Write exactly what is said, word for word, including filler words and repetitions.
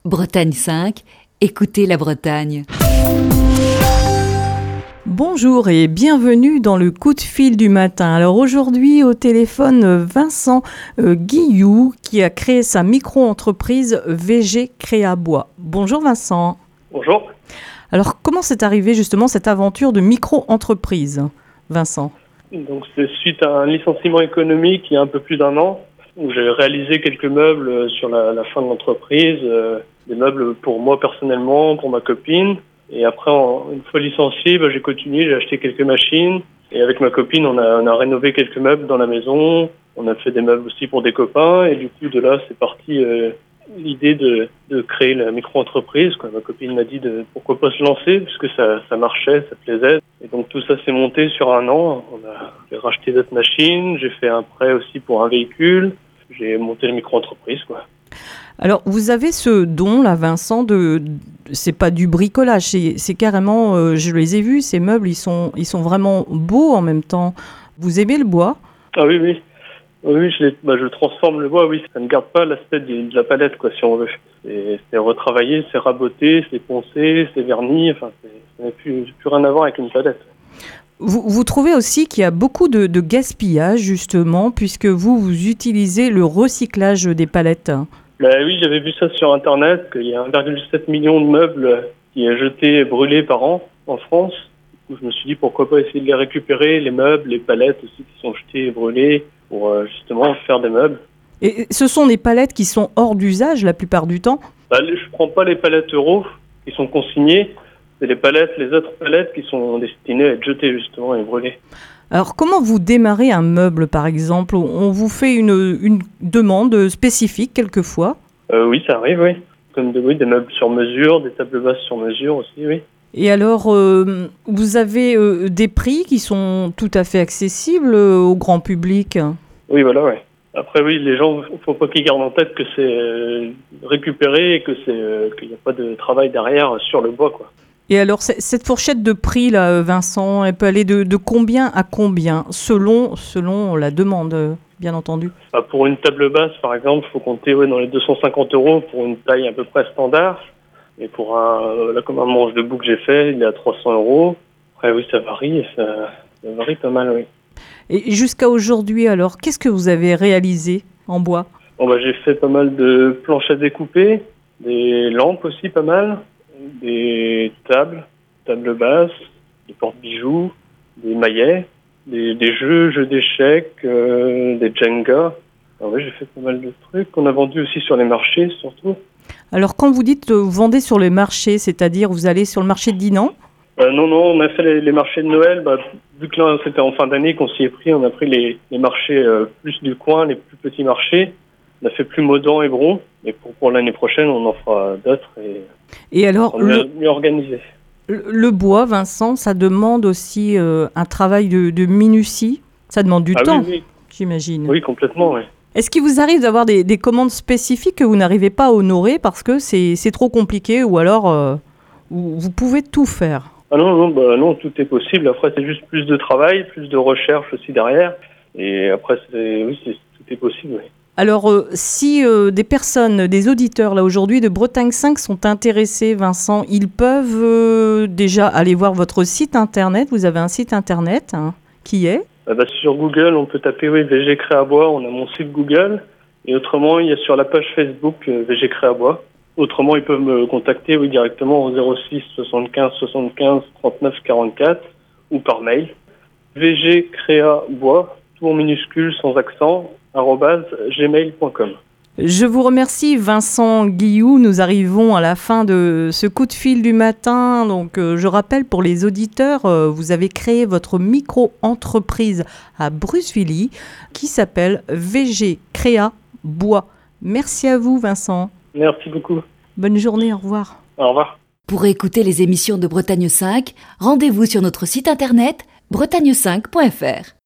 Bretagne cinq, écoutez la Bretagne. Bonjour et bienvenue dans le coup de fil du matin. Alors aujourd'hui au téléphone Vincent euh, Guillou qui a créé sa micro-entreprise V G Créa Bois. Bonjour Vincent. Bonjour. Alors comment c'est arrivé justement cette aventure de micro-entreprise, Vincent? Donc c'est suite à un licenciement économique il y a un peu plus d'un an où j'ai réalisé quelques meubles sur la, la fin de l'entreprise, euh, des meubles pour moi personnellement, pour ma copine. Et après, en, une fois licencié, bah, j'ai continué, j'ai acheté quelques machines. Et avec ma copine, on a, on a rénové quelques meubles dans la maison. On a fait des meubles aussi pour des copains. Et du coup, de là, c'est parti euh, l'idée de, de créer la micro-entreprise, quoi. Ma copine m'a dit de pourquoi pas se lancer, puisque ça, ça marchait, ça plaisait. Et donc tout ça s'est monté sur un an. On a j'ai racheté d'autres machines, j'ai fait un prêt aussi pour un véhicule. J'ai monté la micro-entreprise, quoi. Alors, vous avez ce don, là, Vincent, de, de c'est pas du bricolage, c'est, c'est carrément, euh, je les ai vus, ces meubles, ils sont, ils sont vraiment beaux en même temps. Vous aimez le bois? Ah oui, oui. Oui, je, les, bah, je transforme le bois, oui. Ça ne garde pas l'aspect de, de la palette, quoi, si on veut. C'est, c'est retravaillé, c'est raboté, c'est poncé, c'est verni, enfin, c'est, ça n'a plus, plus rien à voir avec une palette. Vous, vous trouvez aussi qu'il y a beaucoup de, de gaspillage, justement, puisque vous, vous utilisez le recyclage des palettes. Ben oui, j'avais vu ça sur Internet, qu'il y a un virgule sept million de meubles qui est jeté et brûlé par an en France. Du coup, je me suis dit pourquoi pas essayer de les récupérer, les meubles, les palettes aussi qui sont jetées et brûlées, pour euh, justement faire des meubles. Et ce sont des palettes qui sont hors d'usage la plupart du temps? Ben, je prends pas les palettes euros qui sont consignées, c'est les palettes, les autres palettes qui sont destinées à être jetées justement et brûlées. Alors, comment vous démarrez un meuble, par exemple? On vous fait une, une demande spécifique, quelquefois? euh, Oui, ça arrive, oui. Comme de, oui, des meubles sur mesure, des tables basses sur mesure aussi, oui. Et alors, euh, vous avez euh, des prix qui sont tout à fait accessibles euh, au grand public? Oui, voilà, oui. Après, oui, les gens, il ne faut pas qu'ils gardent en tête que c'est euh, récupéré et que c'est, euh, qu'il n'y a pas de travail derrière sur le bois, quoi. Et alors, cette fourchette de prix, là, Vincent, elle peut aller de, de combien à combien, selon, selon la demande, bien entendu? Bah, pour une table basse, par exemple, il faut compter ouais, dans les deux cent cinquante euros pour une taille à peu près standard. Et pour un, là, comme un manche debout que j'ai fait, il est à trois cents euros. Après, oui, ça varie, ça, ça varie pas mal, oui. Et jusqu'à aujourd'hui, alors, qu'est-ce que vous avez réalisé en bois? Bon, bah, j'ai fait pas mal de planches à découper, des lampes aussi pas mal, des tables, tables basses, des porte-bijoux, des maillets, des, des jeux, jeux d'échecs, euh, des Jenga. Alors oui, j'ai fait pas mal de trucs qu'on a vendus aussi sur les marchés, surtout. Alors, quand vous dites euh, vous vendez sur les marchés, c'est-à-dire vous allez sur le marché de Dinan? euh, Non, non, on a fait les, les marchés de Noël. Bah, vu que là, c'était en fin d'année qu'on s'y est pris, on a pris les, les marchés euh, plus du coin, les plus petits marchés. On a fait plus Modan et Bron. Et pour, pour l'année prochaine, on en fera d'autres et, et alors, mieux, le, mieux organisé. Le, le bois, Vincent, ça demande aussi euh, un travail de, de minutie. Ça demande du ah, temps, oui, oui. J'imagine. Oui, complètement, oui. Est-ce qu'il vous arrive d'avoir des, des commandes spécifiques que vous n'arrivez pas à honorer parce que c'est, c'est trop compliqué ou alors euh, vous, vous pouvez tout faire? Ah non, non, bah non, tout est possible. Après, c'est juste plus de travail, plus de recherche aussi derrière. Et après, c'est, oui, c'est, tout est possible, oui. Alors, euh, si euh, des personnes, des auditeurs, là, aujourd'hui, de Bretagne cinq sont intéressés, Vincent, ils peuvent euh, déjà aller voir votre site internet. Vous avez un site internet, hein, qui est? Ah bah, sur Google, on peut taper, oui, V G Créa Bois. On a mon site Google. Et autrement, il y a sur la page Facebook euh, V G Créa Bois. Autrement, ils peuvent me contacter, oui, directement au zéro six soixante-quinze soixante-quinze trente-neuf quarante-quatre ou par mail. V G Créa Bois, tout en minuscule, sans accent, arobase gmail point com. Je vous remercie Vincent Guillou, nous arrivons à la fin de ce coup de fil du matin. Donc euh, je rappelle pour les auditeurs, euh, vous avez créé votre micro-entreprise à Brucevilly qui s'appelle V G Créa Bois. Merci à vous Vincent. Merci beaucoup. Bonne journée, au revoir. Au revoir. Pour écouter les émissions de Bretagne cinq, rendez-vous sur notre site internet bretagne cinq point f r.